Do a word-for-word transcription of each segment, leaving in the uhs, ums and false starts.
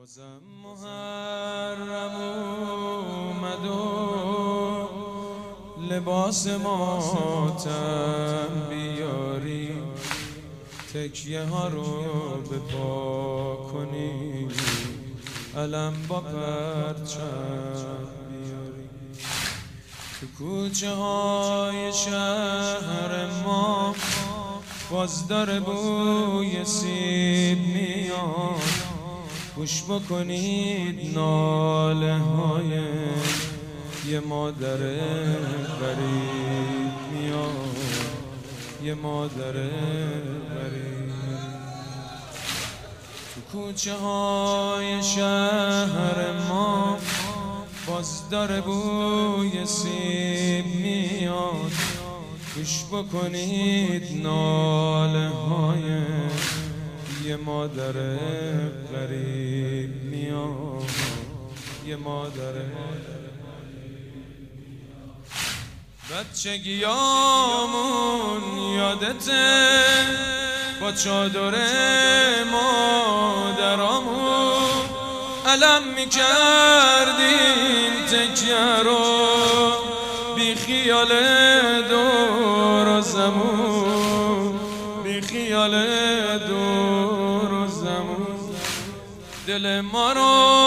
بازم محرم اومد و لباس ماتم بیاری، تکیه ها رو به پا کنی، علم با پرچم بیاری. تو کوچه های شهر ما باز داره بوی سیب میاد، گوش بکنید ناله های یه مادر غریب میاد، یه مادر غریب. تو کوچه های شهر ما باز داره بوی سیب میاد، گوش بکنید ناله های یه مادر غریب میاد، یه مادر بچگیامون یادته، با چادر مادرامون علم میکردیم تکیه رو، بی خیال دور و زمون، بی خیال دور و زمون. دل ما رو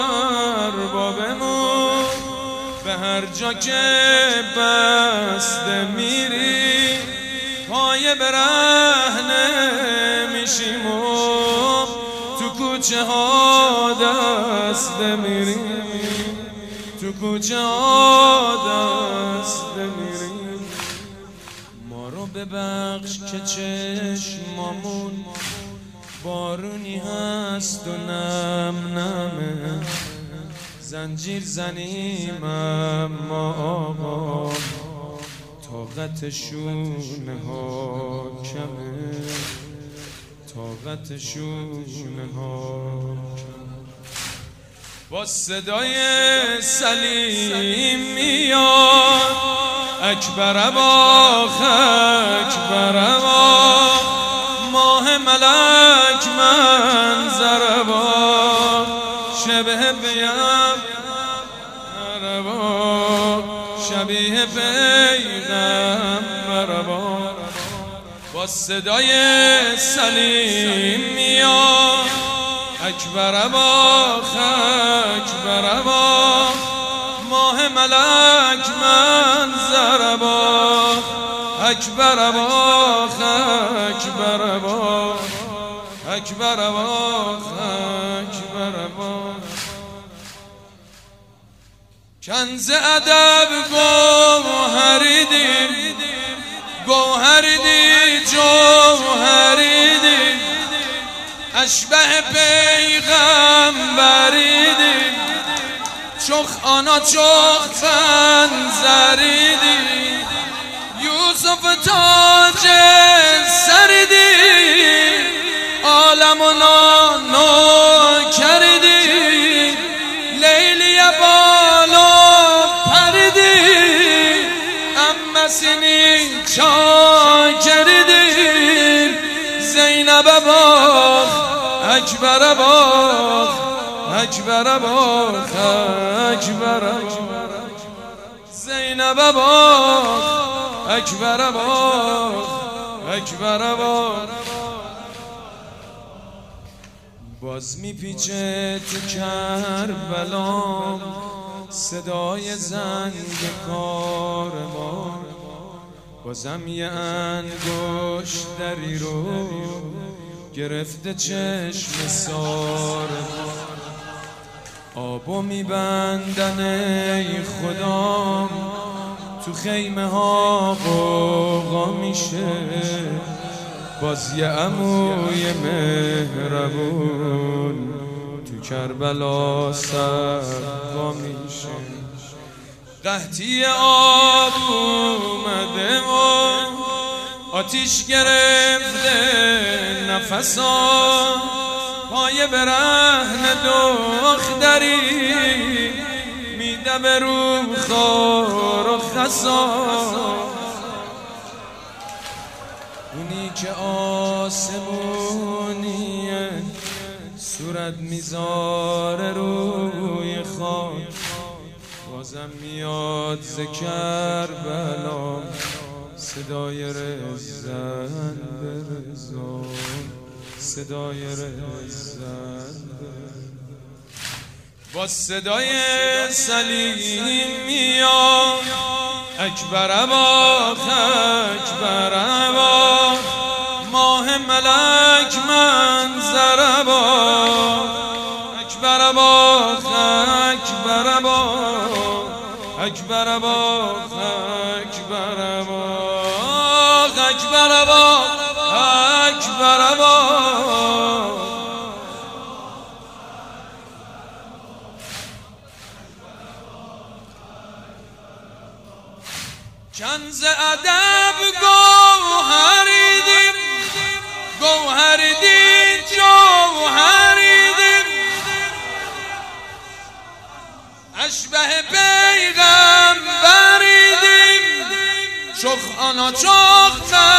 اربابمون به هر جا که بسته میری، پای برهنه میشیم و تو کوچه ها دسته میریم، تو کوچه ها دسته میریم. ما رو ببخش که چشمامون بارونی هست و نم نمه، زنجیر زنیم اما آقا طاقتشون ها کمه، طاقتشون ها کمه. با صدای سلیم میاد اکبر باخ اکبر باخ، ماه ملک منظر باخ، شبه بیم ربا، شبیه پیغمبر باخ. با صدای سلیم میاد اکبر باخ اکبر باخ، ماه ملک منظر باخ، اکبر باخ اکبر باخ، اکبر باخ اکبر باخ. کنز ادب گوهری دی، گوهری دی جوهری دی، اشبه پیغمبری دی، چخ آنا چخ فنزری دی، یوسف تاج سری دی، عالم و نانو کردی، لیلی بالا پردی، امسینی چا کردی، زینب باخ اکبر باخ اکبر باخ اکبر باخ، زینب باخ اکبر باخ اکبر باخ. باز میپیچه تو کربلام صدای زنگ کاروان، بازم یه انگشت دری رو گرفته چشم سارمان، آبو میبندن ای خدام، تو خیمه ها غوغا میشه، باز یه عموی مهربون تو کربلا سروا میشه. قحطی آب اومده و آتیش گرفته نفسا، پای برهن دختری میده به رو خار و خسا، اونی که آسمونیه صورت میذاره روی خاک، بازم میاد ز کربلا صدای رزن به رضا، صدای رزن با صدای سلیم میاد اکبر ابا اکبر ابا ماه ملک منظر ابا اکبر ابا اکبر ابا اکبر ابا اکبر ابا اکبر ابا اکبر ابا کنز ادب گوهریدیم گوهریدیم جوهریدیم اشبه پیغمبریدیم چخ آنا چخ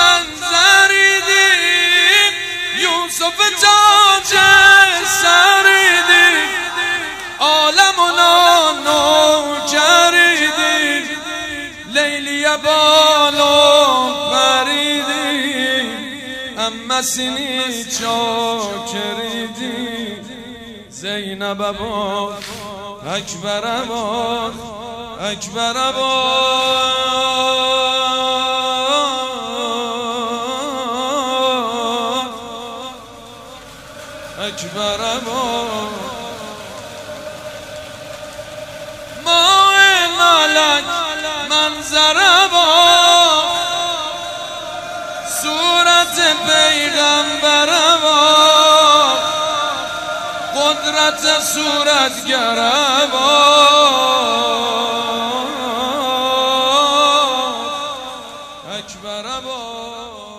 منظریدیم یوسف تاج سریدیم عالمنا نوکریدیم لیلی بالو پریدیم اما سینی چاکریدیم زینب ابا اکبر ابا اکبر ابا اکبر ابا ماه ملک منظر ابا صورت پیغمبر ابا قدرت صورتگر ابا اکبر ابا